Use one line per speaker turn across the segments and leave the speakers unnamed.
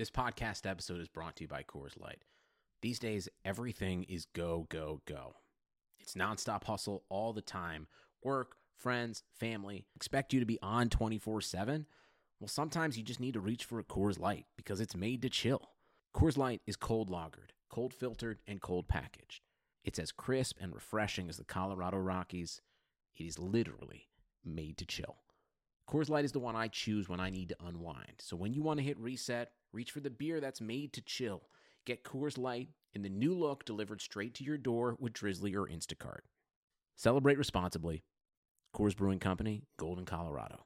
This podcast episode is brought to you by Coors Light. These days, everything is go, go, go. It's nonstop hustle all the time. Work, friends, family expect you to be on 24/7. Well, sometimes you just need to reach for a Coors Light because it's made to chill. Coors Light is cold lagered, cold filtered, and cold packaged. It's as crisp and refreshing as the Colorado Rockies. It is literally made to chill. Coors Light is the one I choose when I need to unwind. So when you want to hit reset, reach for the beer that's made to chill. Get Coors Light in the new look delivered straight to your door with Drizzly or Instacart. Celebrate responsibly. Coors Brewing Company, Golden, Colorado.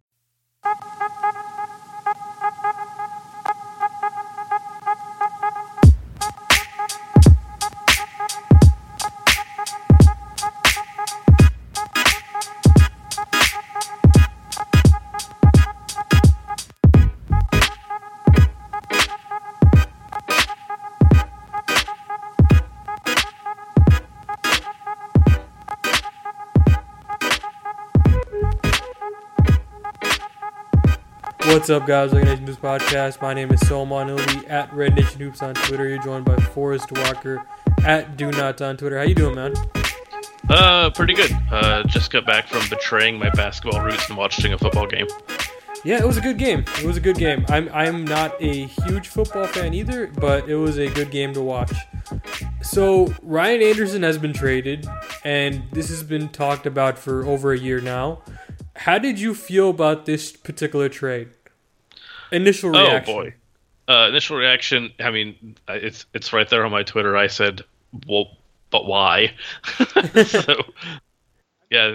What's up, guys? Red Nation Hoops Podcast. My name is Solomon Ilby at Red Nation Hoops on Twitter. You're joined by Forrest Walker at Do Not on Twitter. How you doing, man?
Pretty good. Just got back from betraying my basketball roots and watching a football game.
Yeah, it was a good game. I'm not a huge football fan either, but it was a good game to watch. So, Ryan Anderson has been traded, and this has been talked about for over a year now. How did you feel about this particular trade? Initial reaction.
Oh, boy. Initial reaction, I mean, it's right there on my Twitter. I said, well, but why? So, yeah.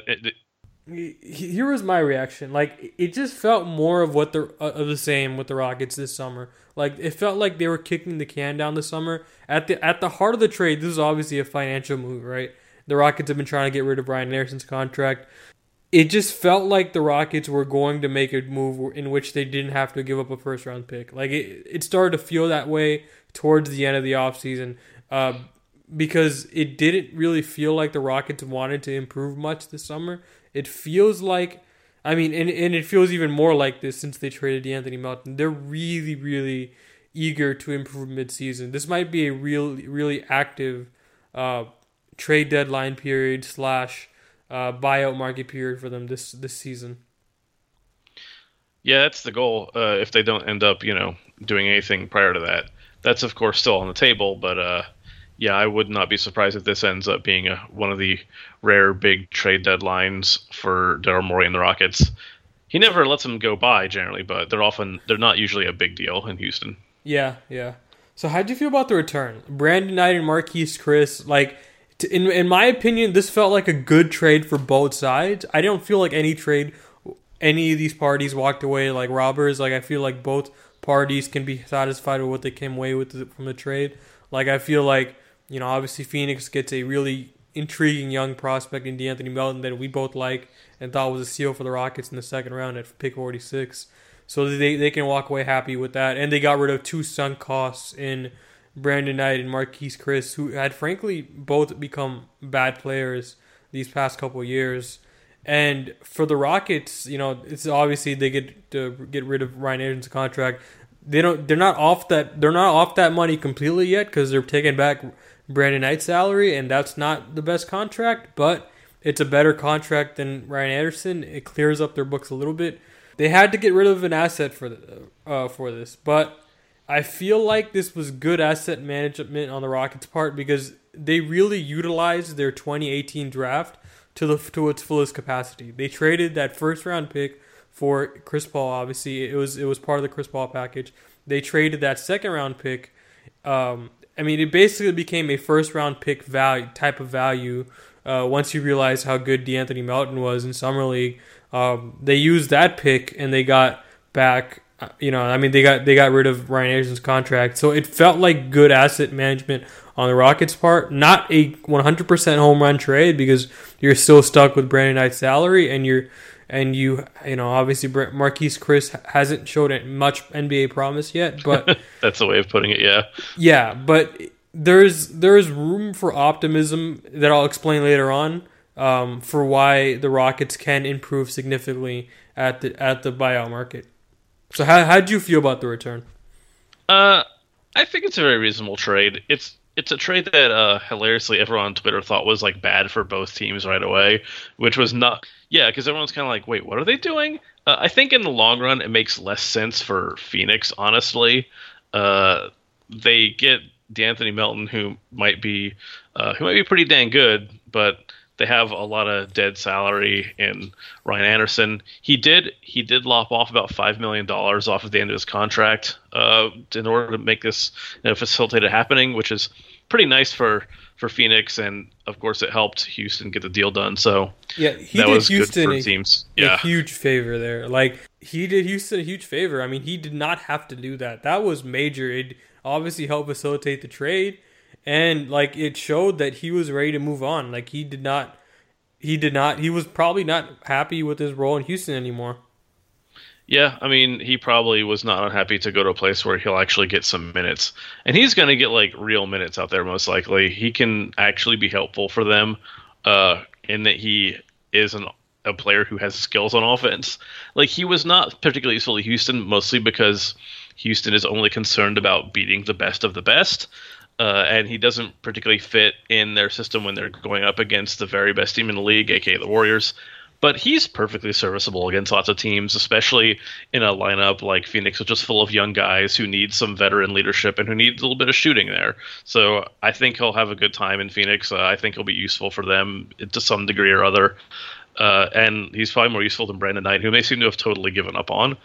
Here was my reaction. Like, it just felt more of what the same with the Rockets this summer. Like, it felt like they were kicking the can down the summer. At the heart of the trade, this is obviously a financial move, right? The Rockets have been trying to get rid of Ryan Anderson's contract. It just felt like the Rockets were going to make a move in which they didn't have to give up a first-round pick. Like, it started to feel that way towards the end of the offseason because it didn't really feel like the Rockets wanted to improve much this summer. It feels like, I mean, and it feels even more like this since they traded Anthony Melton. They're really, really eager to improve midseason. This might be a really active trade deadline period / buyout market period for them this season.
Yeah, that's the goal. If they don't end up, doing anything prior to that, that's of course still on the table. But yeah, I would not be surprised if this ends up being one of the rare big trade deadlines for Daryl Morey and the Rockets. He never lets them go by generally, but they're not usually a big deal in Houston.
Yeah. So how'd you feel about the return? Brandon Knight and Marquise Chris, like. In my opinion, this felt like a good trade for both sides. I don't feel like any of these parties walked away like robbers. Like, I feel like both parties can be satisfied with what they came away with from the trade. Like, I feel like, obviously Phoenix gets a really intriguing young prospect in DeAnthony Melton that we both like and thought was a steal for the Rockets in the second round at pick 46. So they can walk away happy with that. And they got rid of two sunk costs in Brandon Knight and Marquise Chris, who had frankly both become bad players these past couple of years. And for the Rockets, it's obviously they get to get rid of Ryan Anderson's contract. They're not off that money completely yet because they're taking back Brandon Knight's salary, and that's not the best contract, but it's a better contract than Ryan Anderson. It clears up their books a little bit. They had to get rid of an asset for this, but I feel like this was good asset management on the Rockets' part because they really utilized their 2018 draft to its fullest capacity. They traded that first-round pick for Chris Paul. Obviously, it was part of the Chris Paul package. They traded that second-round pick. It basically became a first-round pick type of value once you realize how good DeAnthony Melton was in Summer League. They used that pick and they got back. They got rid of Ryan Anderson's contract. So it felt like good asset management on the Rockets' part. Not a 100% home run trade because you're still stuck with Brandon Knight's salary obviously Marquise Chris hasn't showed much NBA promise yet, but
that's a way of putting it, yeah.
Yeah, but there's room for optimism that I'll explain later on for why the Rockets can improve significantly at the buyout market. So how did you feel about the return?
Uh, I think it's a very reasonable trade. It's a trade that hilariously everyone on Twitter thought was like bad for both teams right away, which was not. Yeah, because everyone's kind of like, wait, what are they doing? I think in the long run it makes less sense for Phoenix, honestly. Uh, they get D'Anthony Melton, who might be pretty dang good, but they have a lot of dead salary in Ryan Anderson. He did lop off about $5 million off of the end of his contract in order to make this facilitate it happening, which is pretty nice for Phoenix, and of course it helped Houston get the deal done. So
Yeah, he
that
did
was
Houston
good for teams.
a
Yeah,
huge favor there. Like he did Houston a huge favor. I mean, he did not have to do that. That was major. It obviously helped facilitate the trade, and like it showed that he was ready to move on. Like he did not. He did not. He was probably not happy with his role in Houston anymore.
yeah. I mean, he probably was not unhappy to go to a place where he'll actually get some minutes, and he's going to get like real minutes out there. Most likely, he can actually be helpful for them, in that he is a player who has skills on offense. Like he was not particularly useful to Houston, mostly because Houston is only concerned about beating the best of the best. And he doesn't particularly fit in their system when they're going up against the very best team in the league, aka the Warriors. But he's perfectly serviceable against lots of teams, especially in a lineup like Phoenix, which is full of young guys who need some veteran leadership and who need a little bit of shooting there. So I think he'll have a good time in Phoenix. I think he'll be useful for them to some degree or other. And he's probably more useful than Brandon Knight, who they seem to have totally given up on.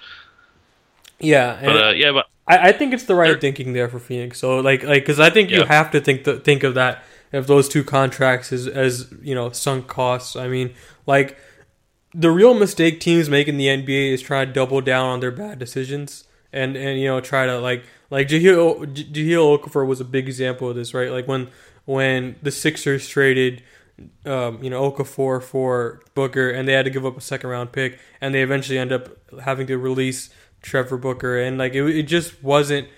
Yeah, and
But
I think it's the right thinking there for Phoenix. So because I think you
Yeah.
have to think of that of those two contracts as sunk costs. I mean, like the real mistake teams make in the NBA is try to double down on their bad decisions and try to like Jahlil Okafor was a big example of this, right? Like when the Sixers traded Okafor for Booker and they had to give up a second round pick and they eventually end up having to release Trevor Booker and like it just wasn't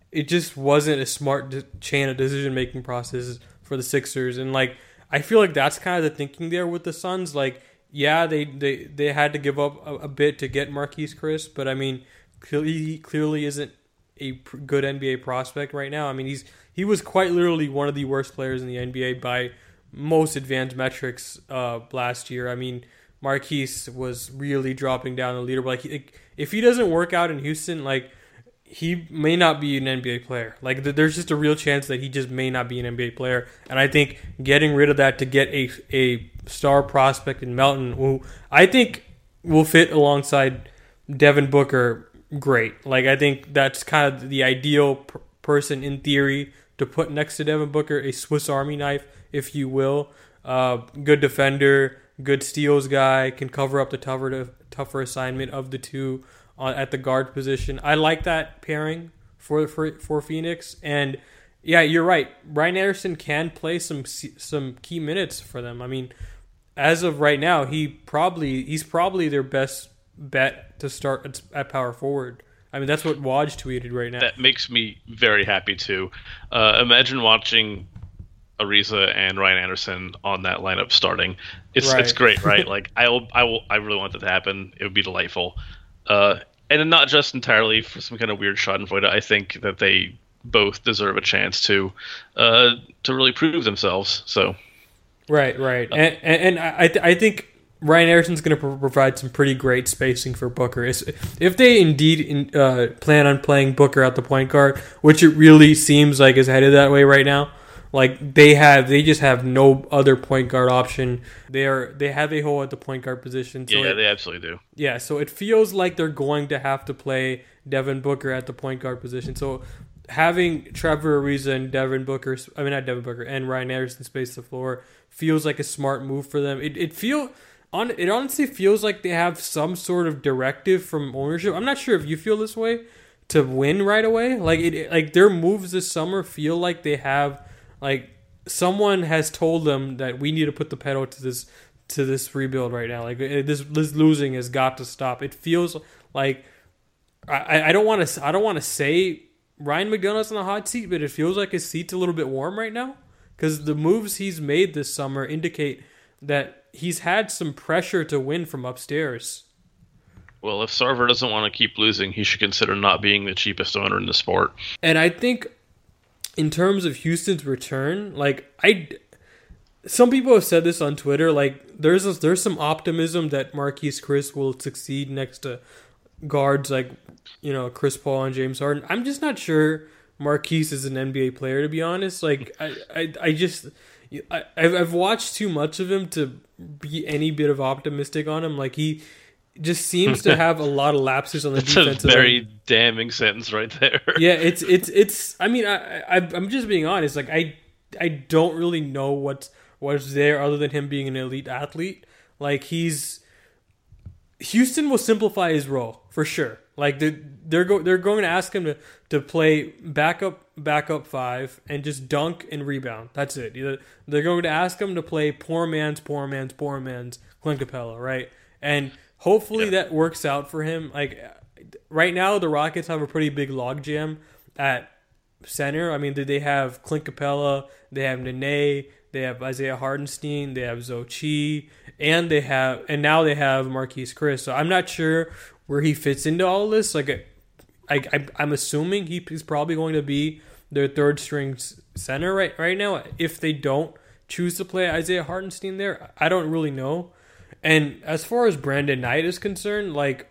a smart chain of decision making process for the Sixers and like I feel like that's kind of the thinking there with the Suns. Like yeah, they had to give up a bit to get Marquise Chris, but I mean he clearly isn't a good NBA prospect right now. I mean he was quite literally one of the worst players in the NBA by most advanced metrics last year. I mean Marquise was really dropping down the leaderboard. Like if he doesn't work out in Houston, like he may not be an NBA player. Like there's just a real chance that he just may not be an NBA player. And I think getting rid of that to get a star prospect in Melton, who I think will fit alongside Devin Booker, great. Like I think that's kind of the ideal person in theory to put next to Devin Booker, a Swiss Army knife, if you will. Good defender, good steals guy, can cover up the tougher assignment of the two at the guard position. I like that pairing for Phoenix, and yeah, you're right. Ryan Anderson can play some key minutes for them. I mean, as of right now, he's probably their best bet to start at power forward. I mean, that's what Woj tweeted right now.
that makes me very happy too. Imagine watching Ariza and Ryan Anderson on that lineup starting. It's
Right.
great, right? Like I really want that to happen. It would be delightful. And not just entirely for some kind of weird Schadenfreude. I think that they both deserve a chance to really prove themselves. So
Right. And I think Ryan Anderson's going to provide some pretty great spacing for Booker. If they indeed plan on playing Booker at the point guard, which it really seems like is headed that way right now, like they just have no other point guard option. They have a hole at the point guard position. So
yeah, they absolutely do.
yeah, so it feels like they're going to have to play Devin Booker at the point guard position. So having Trevor Ariza and not Devin Booker and Ryan Anderson space the floor feels like a smart move for them. It honestly feels like they have some sort of directive from ownership. I'm not sure if you feel this way to win right away. Like their moves this summer feel like they have like someone has told them that we need to put the pedal to this rebuild right now. Like this losing has got to stop. It feels like I don't want to say Ryan McDonough's on the hot seat, but it feels like his seat's a little bit warm right now because the moves he's made this summer indicate that he's had some pressure to win from upstairs.
Well, if Sarver doesn't want to keep losing, he should consider not being the cheapest owner in the sport.
And I think in terms of Houston's return, some people have said this on Twitter, like there's some optimism that Marquise Chris will succeed next to guards like, Chris Paul and James Harden. I'm just not sure Marquise is an NBA player, to be honest. Like I've watched too much of him to be any bit of optimistic on him. Like he just seems to have a lot of lapses on the defensive.
That's a very damning sentence right there.
Yeah, it's. I mean, I'm just being honest. Like I don't really know what's there other than him being an elite athlete. Like Houston will simplify his role for sure. Like they're going to ask him to play backup five and just dunk and rebound. That's it. They're going to ask him to play poor man's Clint Capella, right? And hopefully that works out for him. Like right now, the Rockets have a pretty big logjam at center. I mean, they have Clint Capella, they have Nene, they have Isaiah Hardenstein, they have Zochi, and now they have Marquise Chris. So I'm not sure where he fits into all this. Like, I'm assuming he's probably going to be their third string center right now. If they don't choose to play Isaiah Hardenstein there, I don't really know. And as far as Brandon Knight is concerned, like,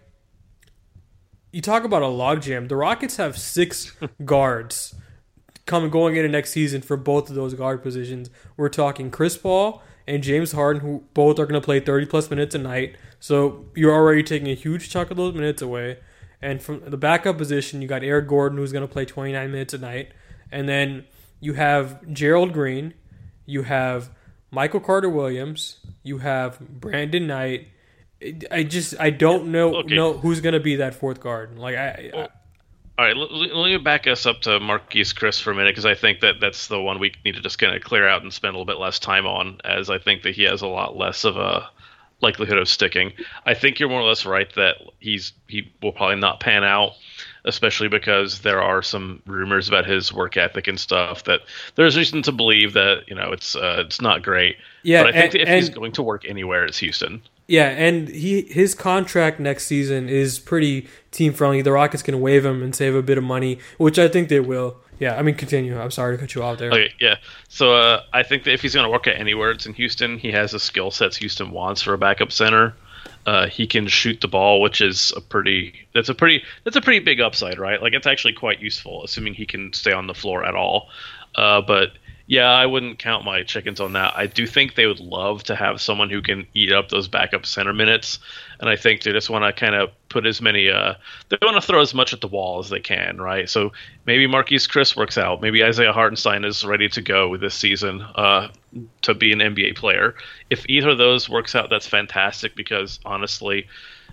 you talk about a logjam. The Rockets have 6 guards going into next season for both of those guard positions. We're talking Chris Paul and James Harden, who both are going to play 30-plus minutes a night. So you're already taking a huge chunk of those minutes away. And from the backup position, you got Eric Gordon, who's going to play 29 minutes a night. And then you have Gerald Green. You have Michael Carter-Williams. You have Brandon Knight. I don't know who's going to be that fourth guard. Like
all right, let me back us up to Marquise Chris for a minute, because I think that's the one we need to just kind of clear out and spend a little bit less time on, as I think that he has a lot less of a likelihood of sticking. I think you're more or less right that he will probably not pan out, especially because there are some rumors about his work ethic and stuff that there's reason to believe that it's not great.
Yeah,
but I think that if he's going to work anywhere, it's Houston.
Yeah, and his contract next season is pretty team friendly. The Rockets can waive him and save a bit of money, which I think they will. Yeah, I mean, continue. I'm sorry to cut you off there.
Okay, yeah. So I think that if he's going to work at anywhere, it's in Houston. He has the skill sets Houston wants for a backup center. He can shoot the ball, which is a pretty big upside, right? Like, it's actually quite useful, assuming he can stay on the floor at all. But yeah, I wouldn't count my chickens on that. I do think they would love to have someone who can eat up those backup center minutes, and I think they just want to kind of put as many. They want to throw as much at the wall as they can, right? So maybe Marquise Chris works out. Maybe Isaiah Hartenstein is ready to go this season to be an NBA player. If either of those works out, that's fantastic, because honestly,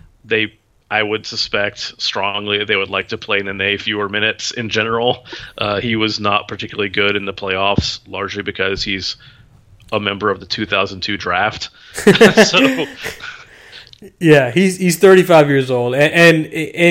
I would suspect strongly that they would like to play Nene fewer minutes in general. He was not particularly good in the playoffs, largely because he's a member of the 2002 draft. So,
yeah, he's 35 years old, and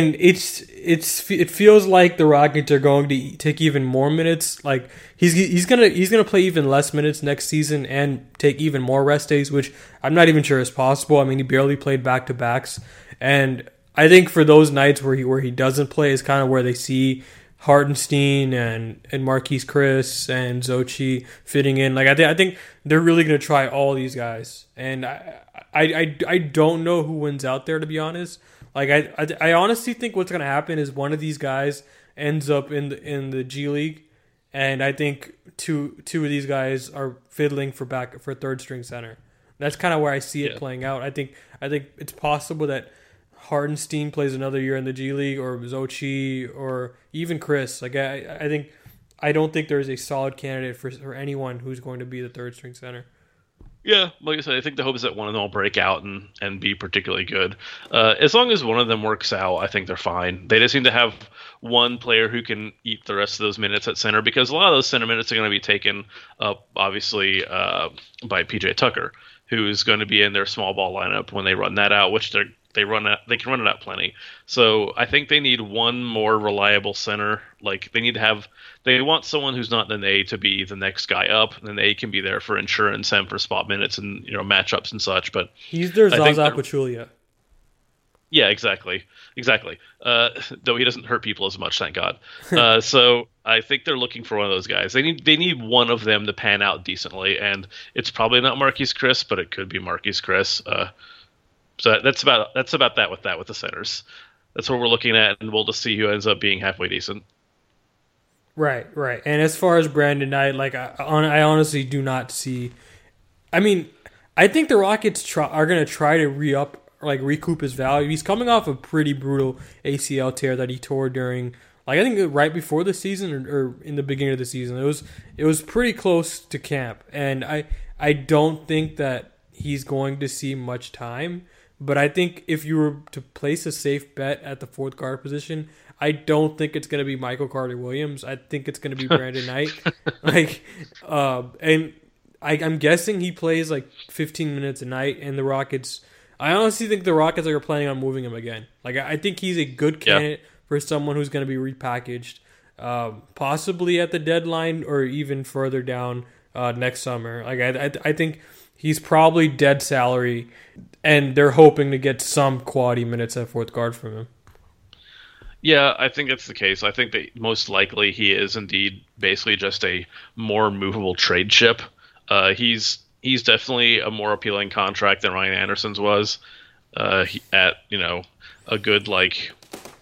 it feels like the Rockets are going to take even more minutes. Like he's gonna play even less minutes next season and take even more rest days, which I'm not even sure is possible. I mean, he barely played back-to-backs, and I think for those nights where he doesn't play is kind of where they see Hardenstein and Marquise Chris and Zochi fitting in. Like I think they're really going to try all these guys, and I don't know who wins out there, to be honest. Like I honestly think what's going to happen is one of these guys ends up in the G League, and I think two of these guys are fiddling for third string center. That's kind of where I see it playing out. I think it's possible that Hardenstein plays another year in the G League, or Zochi, or even Chris. Like I don't think there's a solid candidate for anyone who's going to be the third string center.
Yeah, like I said, I think the hope is that one of them will break out and be particularly good. As long as one of them works out, I think they're fine. They just need to have one player who can eat the rest of those minutes at center, because a lot of those center minutes are going to be taken up, obviously, by PJ Tucker, who is going to be in their small ball lineup when they run that out, which they can run it out plenty. So I think they need one more reliable center. Like they want someone who's not Nene to be the next guy up. Nene can be there for insurance and for spot minutes and matchups and such. But
he's their Zaza Pachulia.
Yeah, exactly. Though he doesn't hurt people as much, thank God. So I think they're looking for one of those guys. They need one of them to pan out decently, and it's probably not Marquise Chris, but it could be Marquise Chris. So that's about that with the centers. That's what we're looking at, and we'll just see who ends up being halfway decent.
Right, right. And as far as Brandon Knight, like I honestly do not see. I mean, I think the Rockets are going to try to recoup his value. He's coming off a pretty brutal ACL tear that he tore during, like I think right before the season or in the beginning of the season. It was pretty close to camp, and I don't think that he's going to see much time. But I think if you were to place a safe bet at the fourth guard position, I don't think it's going to be Michael Carter Williams. I think it's going to be Brandon Knight. And I'm guessing he plays like 15 minutes a night, and the Rockets. I honestly think the Rockets are planning on moving him again. Like I think he's a good candidate for someone who's going to be repackaged, possibly at the deadline or even further down next summer. Like I think he's probably dead salary, and they're hoping to get some quality minutes at fourth guard from him.
Yeah, I think that's the case. I think that most likely he is indeed basically just a more movable trade chip. He's definitely a more appealing contract than Ryan Anderson's was. At a good like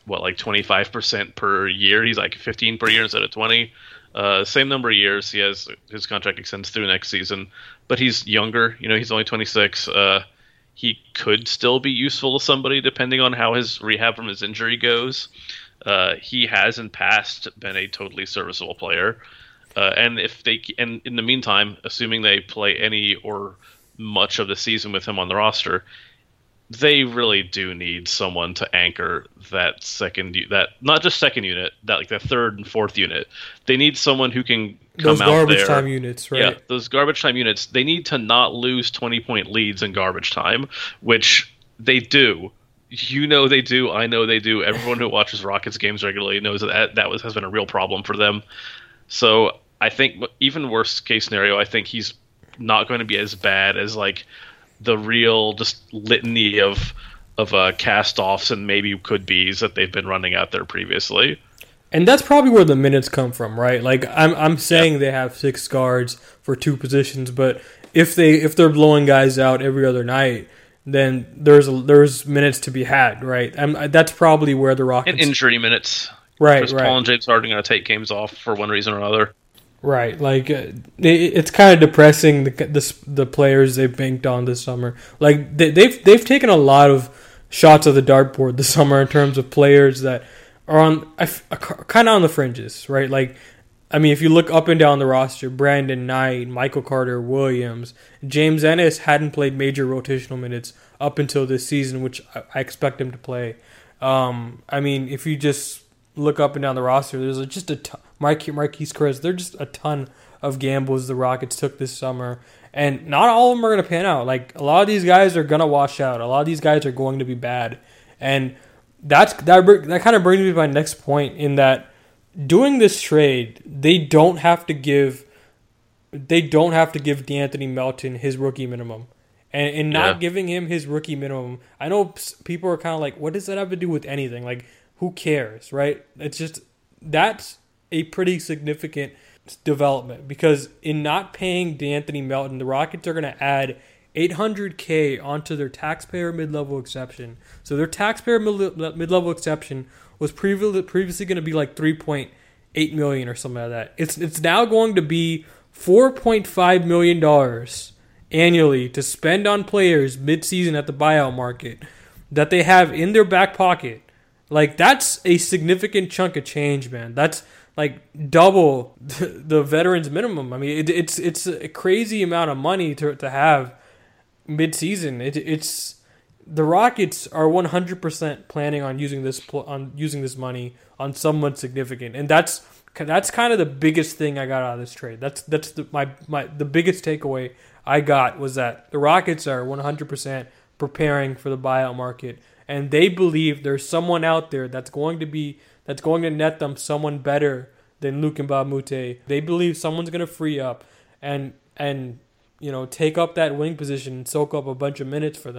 25% per year. He's like 15 per year instead of 20. Same number of years. His contract extends through next season, but he's younger. He's only 26. He could still be useful to somebody depending on how his rehab from his injury goes. He has in past been a totally serviceable player. And in the meantime, assuming they play any or much of the season with him on the roster, they really do need someone to anchor that not just second unit, that like the third and fourth unit. They need someone who can come
Those
out there.
garbage time units, right?
Yeah, those garbage time units. They need to not lose 20-point leads in garbage time, which they do. They do. I know they do. Everyone who watches Rockets games regularly knows that has been a real problem for them. So I think even worst case scenario, I think he's not going to be as bad as like the real just litany of cast-offs and maybe could-bes that they've been running out there previously.
And that's probably where the minutes come from, right? Like I'm saying they have 6 guards for 2 positions, but if they're blowing guys out every other night, then there's minutes to be had, right? That's probably where the Rockets
and injury minutes,
right?
Chris Paul and James Harden going to take games off for one reason or another.
Right, like it's kind of depressing the players they've banked on this summer. Like they've taken a lot of shots at the dartboard this summer in terms of players that are kind of on the fringes, right? Like, I mean, if you look up and down the roster, Brandon Knight, Michael Carter Williams, James Ennis hadn't played major rotational minutes up until this season, which I expect him to play. I mean, if you just look up and down the roster, there's just a ton. Marquise Chris, there's just a ton of gambles the Rockets took this summer, and not all of them are going to pan out. Like, a lot of these guys are going to wash out. A lot of these guys are going to be bad, and that kind of brings me to my next point in that doing this trade, they don't have to give D'Anthony Melton his rookie minimum. And in not giving him his rookie minimum, I know people are kind of like, what does that have to do with anything? Like, who cares, right? It's just, that's a pretty significant development, because in not paying D'Anthony Melton, the Rockets are going to add $800K onto their taxpayer mid-level exception. So their taxpayer mid-level exception was previously going to be like $3.8 million or something like that. It's now going to be $4.5 million annually to spend on players mid-season at the buyout market that they have in their back pocket. Like, that's a significant chunk of change, man. That's like double the veterans minimum. I mean, it's a crazy amount of money to have mid-season. It's the Rockets are 100% planning on using this money on someone significant, and that's kind of the biggest thing I got out of this trade. That's the biggest takeaway I got was that the Rockets are 100% preparing for the buyout market, and they believe there's someone out there that's going to net them someone better than Luc Mbah-a-Moute. They believe someone's going to free up and take up that wing position and soak up a bunch of minutes for them.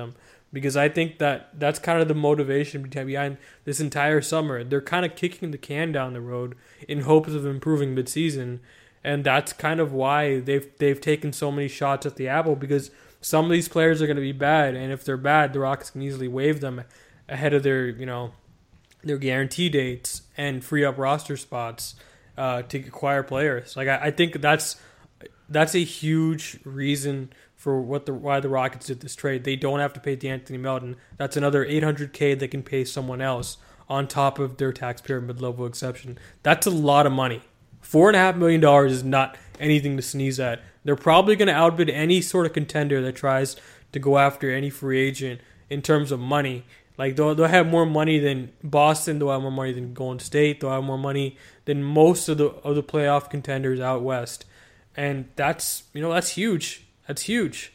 because I think that's kind of the motivation behind this entire summer. They're kind of kicking the can down the road in hopes of improving midseason, and that's kind of why they've taken so many shots at the apple, because some of these players are going to be bad, and if they're bad, the Rockets can easily waive them ahead of their guarantee dates and free up roster spots to acquire players. Like I think that's a huge reason for why the Rockets did this trade. They don't have to pay D'Anthony Melton. That's another $800K they can pay someone else on top of their taxpayer mid-level exception. That's a lot of money. $4.5 million is not anything to sneeze at. They're probably going to outbid any sort of contender that tries to go after any free agent in terms of money. Like they'll have more money than Boston. They'll have more money than Golden State. They'll have more money than most of the playoff contenders out west, and that's huge. That's huge.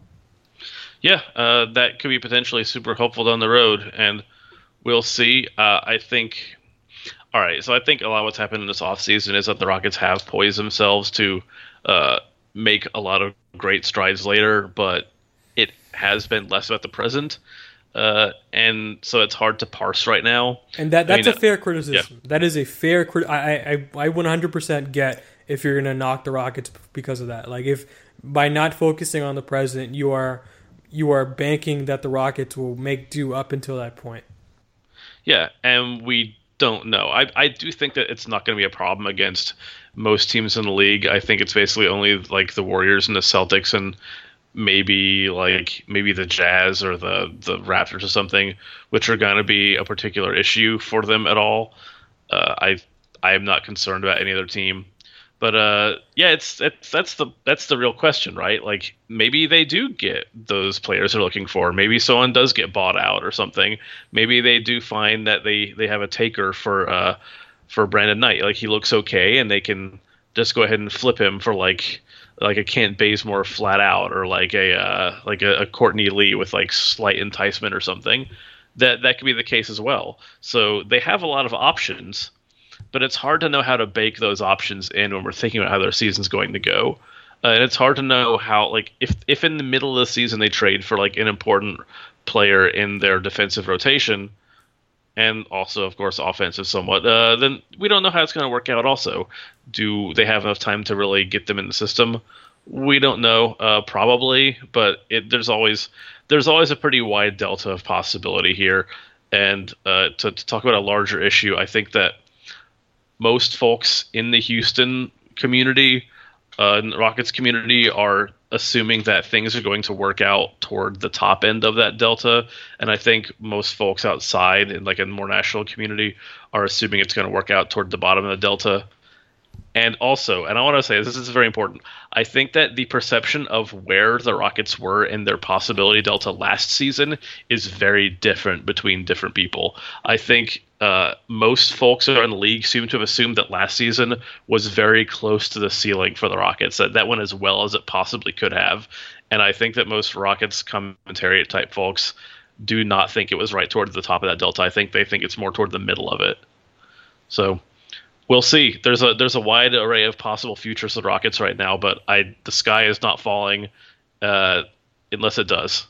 Yeah, that could be potentially super helpful down the road, and we'll see. I think. All right, so I think a lot of what's happened in this offseason is that the Rockets have poised themselves to make a lot of great strides later, but it has been less about the present. And so it's hard to parse right now.
And that's a fair criticism. Yeah. That is a fair I 100% get if you're going to knock the Rockets because of that. Like if by not focusing on the present, you are banking that the Rockets will make do up until that point.
Yeah, and we don't know. I do think that it's not going to be a problem against most teams in the league. I think it's basically only like the Warriors and the Celtics and maybe the Jazz or the Raptors or something, which are going to be a particular issue for them at all. I am not concerned about any other team, but that's the real question, right? Like maybe they do get those players they're looking for. Maybe someone does get bought out or something. Maybe they do find that they have a taker for Brandon Knight. Like he looks okay, and they can just go ahead and flip him for like a Kent Bazemore flat out, or like a Courtney Lee with like slight enticement or something. That could be the case as well. So they have a lot of options, but it's hard to know how to bake those options in when we're thinking about how their season's going to go. And it's hard to know how, like, if in the middle of the season they trade for like an important player in their defensive rotation, and also, of course, offensive somewhat, then we don't know how it's going to work out also. Do they have enough time to really get them in the system? We don't know, probably, but there's always a pretty wide delta of possibility here. And to talk about a larger issue, I think that most folks in the Houston community, in the Rockets community, are assuming that things are going to work out toward the top end of that delta, and I think most folks outside in like a more national community are assuming it's going to work out toward the bottom of the delta. And also, and I want to say this is very important, I think that the perception of where the Rockets were in their possibility delta last season is very different between different people. I think most folks who are in the league seem to have assumed that last season was very close to the ceiling for the Rockets, that went as well as it possibly could have. And I think that most Rockets commentary type folks do not think it was right toward the top of that delta. I think they think it's more toward the middle of it. So we'll see. There's a wide array of possible futures for the Rockets right now, but the sky is not falling unless it does.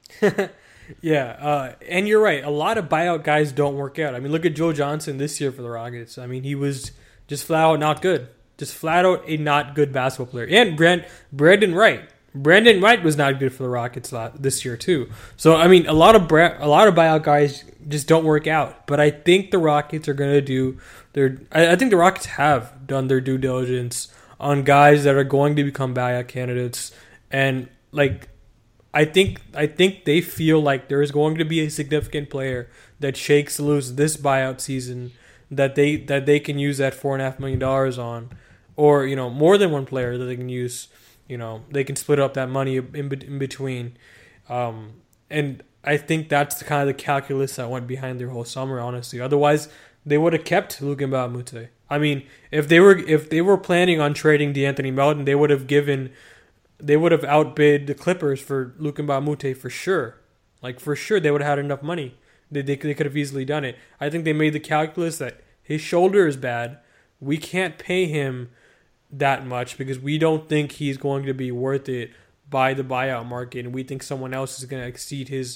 Yeah, and you're right. A lot of buyout guys don't work out. I mean, look at Joe Johnson this year for the Rockets. I mean, he was just flat out not good. Just flat out a not good basketball player. And Brandon Wright. Brandon Wright was not good for the Rockets this year too. So I mean, a lot of buyout guys just don't work out. But I think the Rockets are going to do I think the Rockets have done their due diligence on guys that are going to become buyout candidates, and like I think they feel like there is going to be a significant player that shakes loose this buyout season that they can use that $4.5 million on, or more than one player that they can use. They can split up that money in between, and I think that's the kind of the calculus that went behind their whole summer. Honestly, otherwise they would have kept Luka Mbamute. I mean, if they were planning on trading D'Anthony Melton, they would have outbid the Clippers for Luka Mbamute for sure. Like for sure, they would have had enough money. They could have easily done it. I think they made the calculus that his shoulder is bad. We can't pay him that much because we don't think he's going to be worth it by the buyout market, and we think someone else is going to exceed his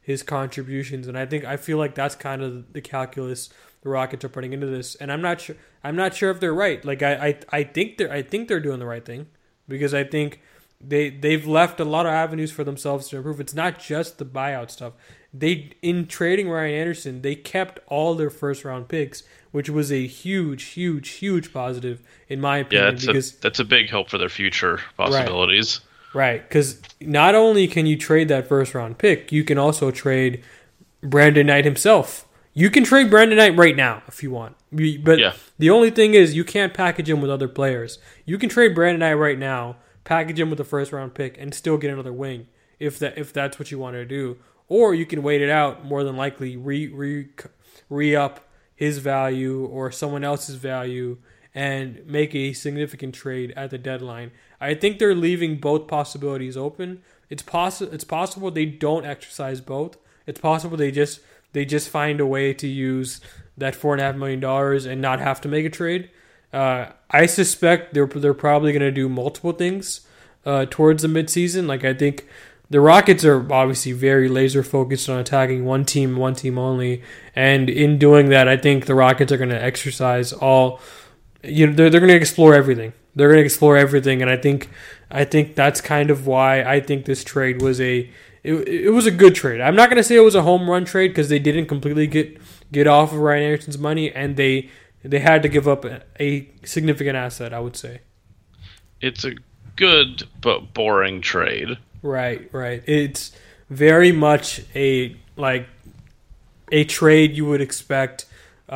his contributions, and I feel like that's kind of the calculus the Rockets are putting into this. And I'm not sure if they're right. Like I think they're doing the right thing, because I think they've left a lot of avenues for themselves to improve. It's not just the buyout stuff. In trading Ryan Anderson, they kept all their first round picks, which was a huge positive in my opinion.
Yeah, that's a big help for their future possibilities.
Right, because not only can you trade that first round pick, you can also trade Brandon Knight himself. You can trade Brandon Knight right now if you want. But the only thing is you can't package him with other players. You can trade Brandon Knight right now, package him with a first round pick, and still get another wing if that's what you want to do. Or you can wait it out, more than likely re-up his value or someone else's value and make a significant trade at the deadline. I think they're leaving both possibilities open. It's possible they don't exercise both. It's possible they just find a way to use that $4.5 million and not have to make a trade. I suspect they're probably going to do multiple things towards the midseason. Like, I think the Rockets are obviously very laser focused on attacking one team only, and in doing that, I think the Rockets are going to exercise all. They're going to explore everything. They're going to explore everything, and I think that's kind of why I think this trade was it was a good trade. I'm not going to say it was a home run trade because they didn't completely get off of Ryan Anderson's money, and they had to give up a significant asset, I would say.
It's a good but boring trade.
Right. It's very much a trade you would expect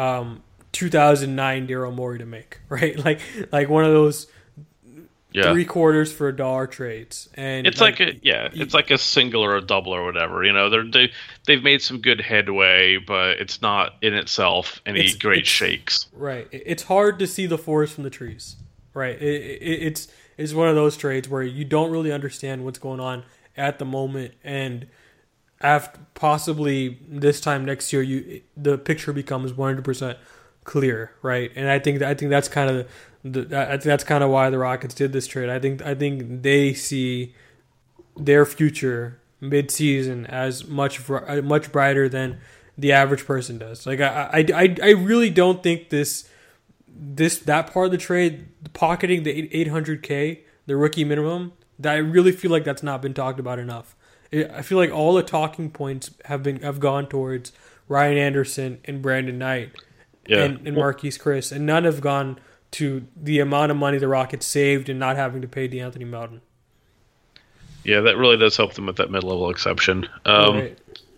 2009 Daryl Morey to make, right? Like one of those 3/4 for $1 trades, and
it's it's like a single or a double or whatever. They've made some good headway, but it's not in itself any great shakes.
Right. It's hard to see the forest from the trees. Right. It's one of those trades where you don't really understand what's going on at the moment, and after possibly this time next year, the picture becomes 100% clear, right? And I think that's kind of that's kind of why the Rockets did this trade. I think they see their future mid-season as much brighter than the average person does. Like I really don't think that part of the trade, pocketing the $800K, the rookie minimum, that I really feel like that's not been talked about enough. I feel like all the talking points have gone towards Ryan Anderson and Brandon Knight and Marquise Chris, and none have gone to the amount of money the Rockets saved and not having to pay DeAnthony Melton.
Yeah, that really does help them with that mid-level exception.
Right.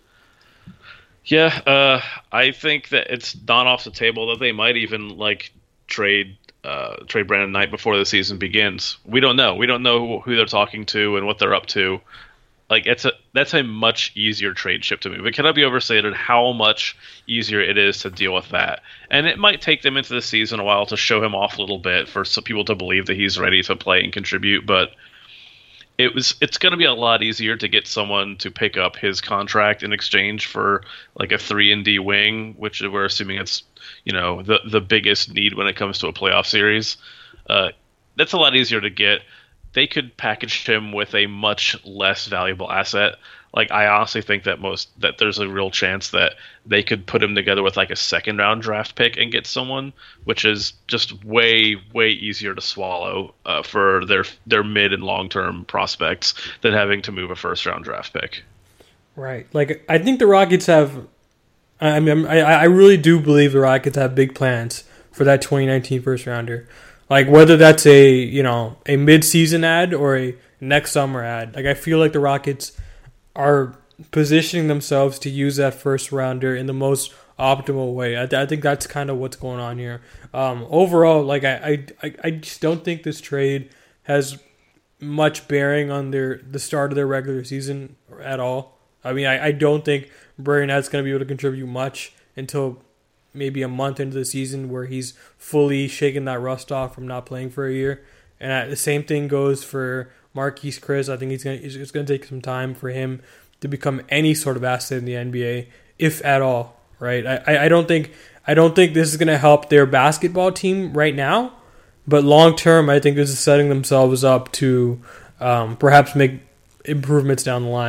Yeah, I think that it's not off the table that they might even trade Brandon Knight before the season begins. We don't know. We don't know who they're talking to and what they're up to. That's a much easier trade chip to move. It cannot be overstated how much easier it is to deal with that. And it might take them into the season a while to show him off a little bit for some people to believe that he's ready to play and contribute. But it's going to be a lot easier to get someone to pick up his contract in exchange for a 3-and-D wing, which we're assuming it's the biggest need when it comes to a playoff series. That's a lot easier to get. They could package him with a much less valuable asset. I honestly think that there's a real chance that they could put him together with a second round draft pick and get someone, which is just way easier to swallow for their mid and long term prospects than having to move a first round draft pick.
Right. I think the Rockets have. I really do believe the Rockets have big plans for that 2019 first rounder. Whether that's a mid-season ad or a next summer ad. I feel like the Rockets are positioning themselves to use that first rounder in the most optimal way. I think that's kind of what's going on here. Overall, I just don't think this trade has much bearing on the start of their regular season at all. I don't think Brandon Knight's going to be able to contribute much until maybe a month into the season, where he's fully shaken that rust off from not playing for a year. And the same thing goes for Marquise Chris. I think it's going to take some time for him to become any sort of asset in the NBA, if at all. Right? I don't think this is going to help their basketball team right now, but long term, I think this is setting themselves up to perhaps make improvements down the line.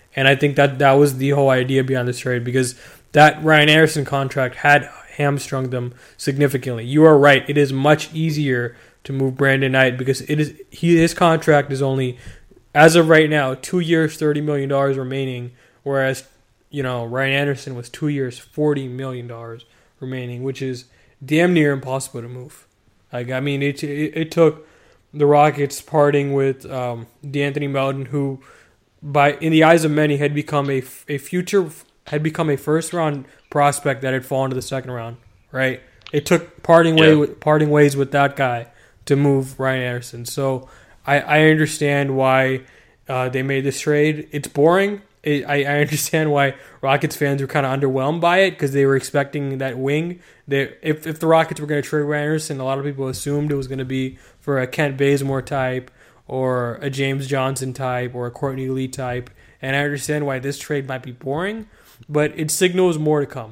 And I think that was the whole idea behind this trade, because that Ryan Anderson contract had hamstrung them significantly. You are right. It is much easier to move Brandon Knight because his contract is only, as of right now, 2 years, $30 million remaining, whereas Ryan Anderson was 2 years, $40 million remaining, which is damn near impossible to move. Like, I mean, it took the Rockets parting with DeAnthony Melton, who, in the eyes of many, had become a first round prospect that had fallen to the second round. Right? It took parting ways with that guy to move Ryan Anderson. So I understand why they made this trade. It's boring. I understand why Rockets fans were kind of underwhelmed by it because they were expecting that wing. If the Rockets were going to trade Ryan Anderson, a lot of people assumed it was going to be for a Kent Bazemore type or a James Johnson type or a Courtney Lee type. And I understand why this trade might be boring, but it signals more to come.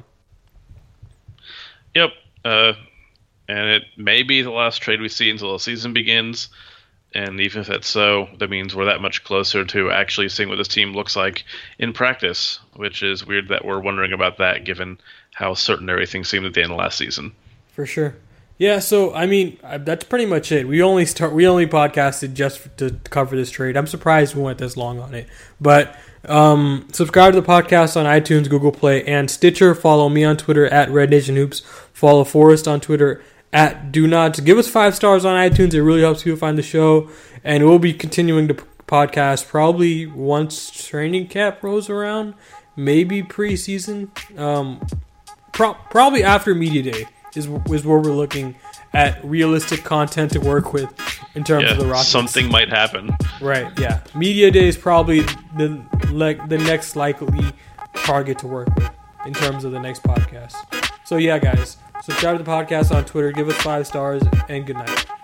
Yep. And it may be the last trade we see until the season begins. And even if that's so, that means we're that much closer to actually seeing what this team looks like in practice, which is weird that we're wondering about that given how certain everything seemed at the end of last season.
For sure. Yeah, so, I mean, that's pretty much it. We only podcasted just to cover this trade. I'm surprised we went this long on it. But subscribe to the podcast on iTunes, Google Play, and Stitcher. Follow me on Twitter at Red Nation Hoops. Follow Forrest on Twitter at Do Not. Give us 5 stars on iTunes. It really helps people find the show. And we'll be continuing to podcast probably once training camp rolls around. Maybe preseason. Probably after Media Day is where we're looking at realistic content to work with in terms of the Rockets.
Something might happen.
Right, yeah. Media Day is probably the next likely target to work with in terms of the next podcast. So yeah, guys, subscribe to the podcast on Twitter, give us 5 stars, and good night.